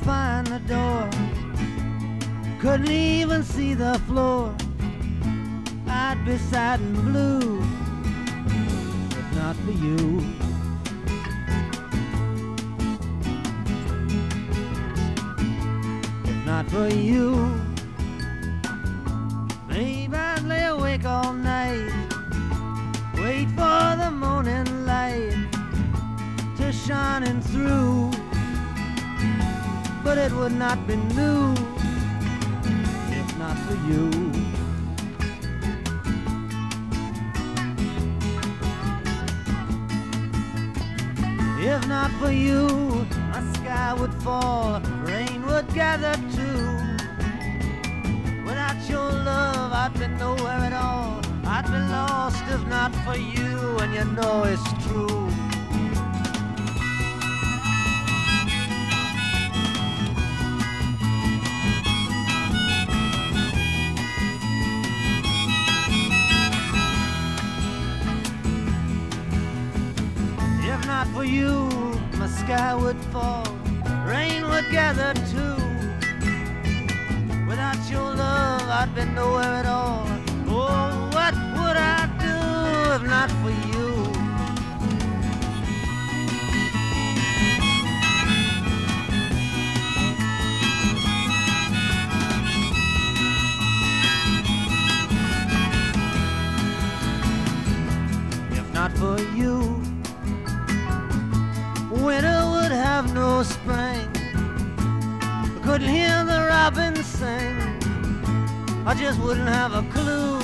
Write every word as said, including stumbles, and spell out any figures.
find the door, couldn't even see the floor, I'd be sad and blue if not for you. If not for you, maybe I'd lay awake all night, wait for the morning light to shining through, but it would not be new if not for you. If not for you, my sky would fall, rain would gather too. Without your love, I'd be nowhere at all, I'd be lost if not for you, and you know it's true. If not for you, my sky would fall, rain would gather too. Without your love, I'd be nowhere at all. Oh, what would I do if not for you? If not for you, winter would have no spring, I couldn't hear the robins sing, I just wouldn't have a clue